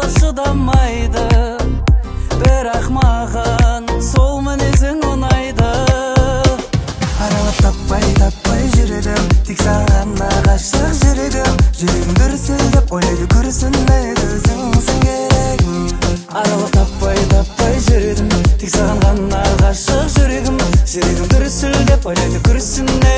шыдамайды, бірақ маған сол мінезің ұнайды. Аралап таппай жүрегім, тек сағана ғашық жүрегім. Жүрегім дүрсілдеп ойлайды күрсінбейді, өзіңсің керегім. Аралап таппай жүрегім, тек саған ғана ғашық жүрегім. Жүрегім дүрсілдеп ойлайды күрсінбейді.